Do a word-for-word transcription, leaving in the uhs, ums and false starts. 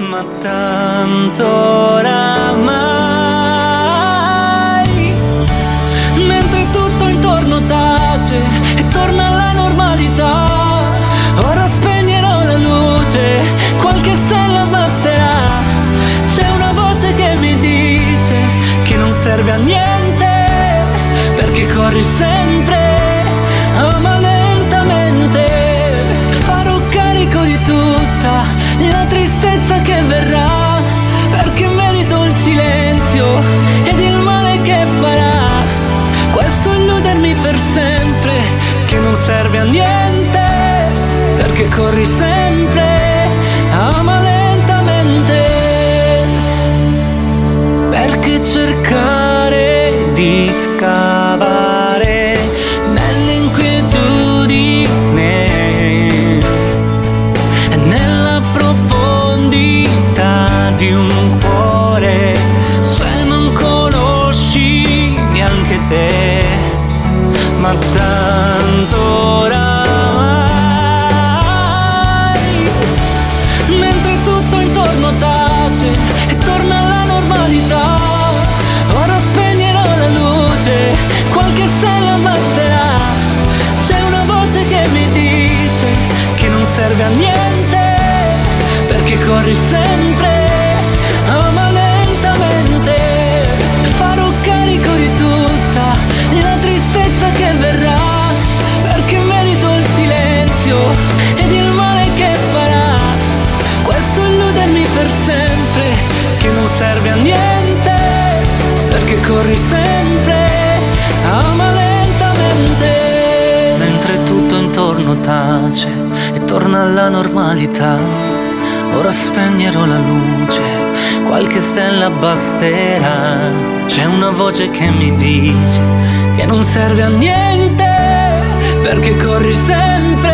ma tanto oramai. Mentre tutto intorno tace e torna alla normalità, ora spegnerò la luce, qualche stella basterà. C'è una voce che mi dice che non serve a niente, perché corri sempre, ama lentamente. Farò carico di tutta la tristezza che verrà, perché merito il silenzio ed il male che farà. Questo illudermi per sempre, che non serve a niente, perché corri sempre, ama lentamente. Perché cercare di scavare nell'inquietudine e nella profondità di un cuore, se non conosci neanche te, ma tanto oramai. Mentre tutto intorno tace e torna alla normalità, ora spegnerò la luce, qualche stella basterà. C'è una voce che mi dice che non serve a niente, perché corri sempre, ama lentamente. Farò carico di tutta la tristezza che verrà, perché merito il silenzio ed il male che farà. Questo illudermi per sempre, che non serve a niente, perché corri sempre, ama lentamente. Mentre tutto intorno tace e torna alla normalità, ora spegnerò la luce, qualche stella basterà. C'è una voce che mi dice che non serve a niente, perché corri sempre,